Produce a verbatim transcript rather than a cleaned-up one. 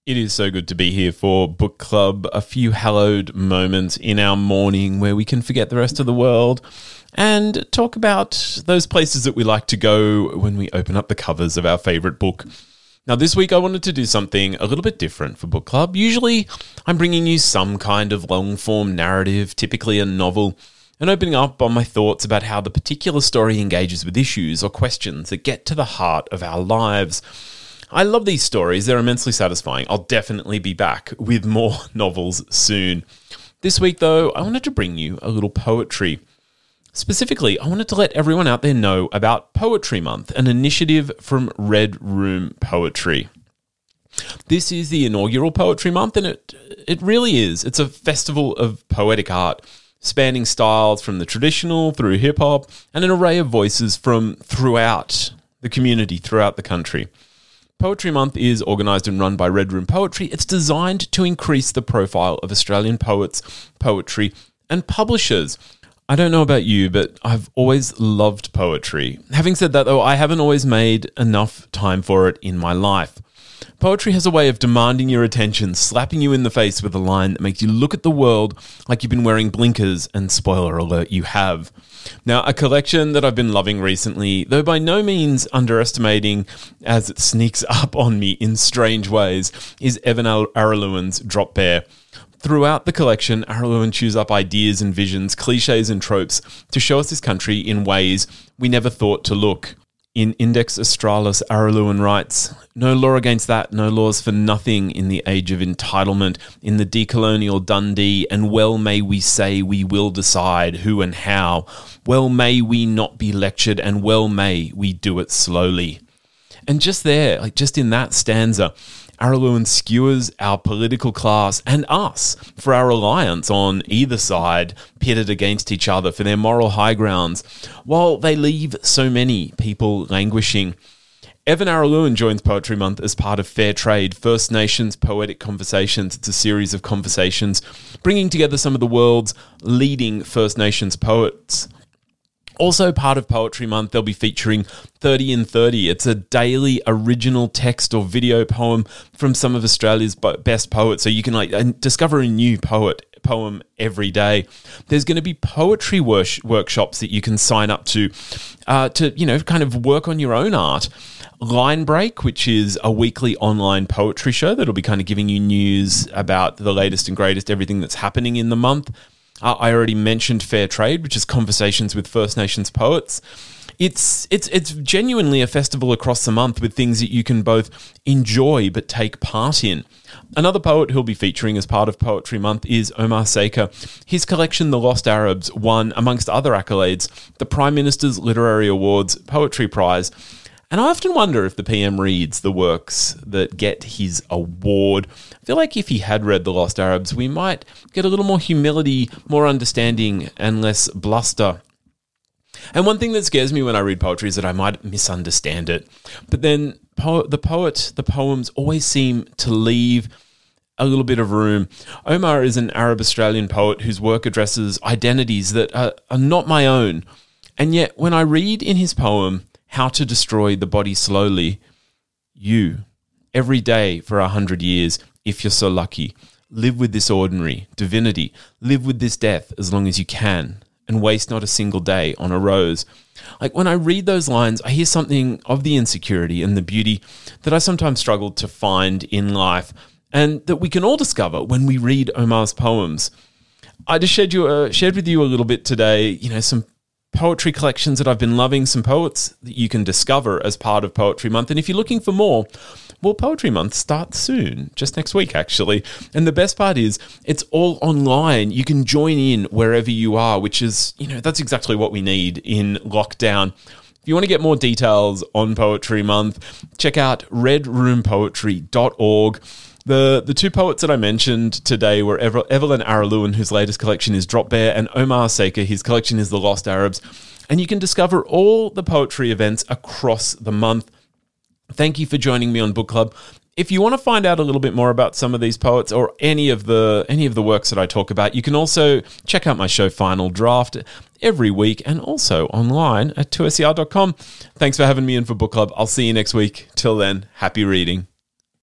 It is so good to be here for Book Club, a few hallowed moments in our morning where we can forget the rest of the world and talk about those places that we like to go when we open up the covers of our favourite book. Now, this week I wanted to do something a little bit different for Book Club. Usually I'm bringing you some kind of long-form narrative, typically a novel, and opening up on my thoughts about how the particular story engages with issues or questions that get to the heart of our lives. I love these stories. They're immensely satisfying. I'll definitely be back with more novels soon. This week, though, I wanted to bring you a little poetry. Specifically, I wanted to let everyone out there know about Poetry Month, an initiative from Red Room Poetry. This is the inaugural Poetry Month, and it it really is. It's a festival of poetic art, spanning styles from the traditional through hip-hop and an array of voices from throughout the community, throughout the country. Poetry Month is organised and run by Red Room Poetry. It's designed to increase the profile of Australian poets, poetry, and publishers. I don't know about you, but I've always loved poetry. Having said that, though, I haven't always made enough time for it in my life. Poetry has a way of demanding your attention, slapping you in the face with a line that makes you look at the world like you've been wearing blinkers, and spoiler alert, you have. Now, a collection that I've been loving recently, though by no means underestimating as it sneaks up on me in strange ways, is Evan Araluen Drop Bear. Throughout the collection, Araluen chews up ideas and visions, cliches and tropes to show us this country in ways we never thought to look. In Index Australis, Araluen writes, "No law against that, no laws for nothing in the age of entitlement, in the decolonial Dundee, and well may we say we will decide who and how. Well may we not be lectured, and well may we do it slowly." And just there, like just in that stanza, Araluen skewers our political class and us for our reliance on either side, pitted against each other for their moral high grounds, while they leave so many people languishing. Evan Araluen joins Poetry Month as part of Fair Trade, First Nations Poetic Conversations. It's a series of conversations bringing together some of the world's leading First Nations poets. Also part of Poetry Month, they'll be featuring thirty in thirty. It's a daily original text or video poem from some of Australia's best poets. So you can like discover a new poet poem every day. There's going to be poetry wor- workshops that you can sign up to, uh, to, you know, kind of work on your own art. Line Break, which is a weekly online poetry show that'll be kind of giving you news about the latest and greatest, everything that's happening in the month. Uh, I already mentioned Fair Trade, which is conversations with First Nations poets. It's it's it's genuinely a festival across the month with things that you can both enjoy but take part in. Another poet who'll be featuring as part of Poetry Month is Omar Saker. His collection, The Lost Arabs, won, amongst other accolades, the Prime Minister's Literary Awards Poetry Prize. And I often wonder if the P M reads the works that get his award. I feel like if he had read The Lost Arabs, we might get a little more humility, more understanding, and less bluster. And one thing that scares me when I read poetry is that I might misunderstand it. But then po- the poet, the poems always seem to leave a little bit of room. Omar is an Arab-Australian poet whose work addresses identities that are, are not my own. And yet when I read in his poem, How to Destroy the Body Slowly, you, every day for a hundred years, if you're so lucky, live with this ordinary divinity, live with this death as long as you can, and waste not a single day on a rose. Like when I read those lines, I hear something of the insecurity and the beauty that I sometimes struggle to find in life, and that we can all discover when we read Omar's poems. I just shared, you, uh, shared with you a little bit today, you know, some poetry collections that I've been loving, some poets that you can discover as part of Poetry Month. And if you're looking for more, well, Poetry Month starts soon, just next week, actually. And the best part is it's all online. You can join in wherever you are, which is, you know, that's exactly what we need in lockdown. If you want to get more details on Poetry Month, check out red room poetry dot org. The the two poets that I mentioned today were Ever, Evelyn Araluen, whose latest collection is Drop Bear, and Omar Saker, his collection is The Lost Arabs. And you can discover all the poetry events across the month. Thank you for joining me on Book Club. If you want to find out a little bit more about some of these poets or any of the any of the works that I talk about, you can also check out my show Final Draft every week and also online at two S E R dot com. Thanks for having me in for Book Club. I'll see you next week. Till then, happy reading.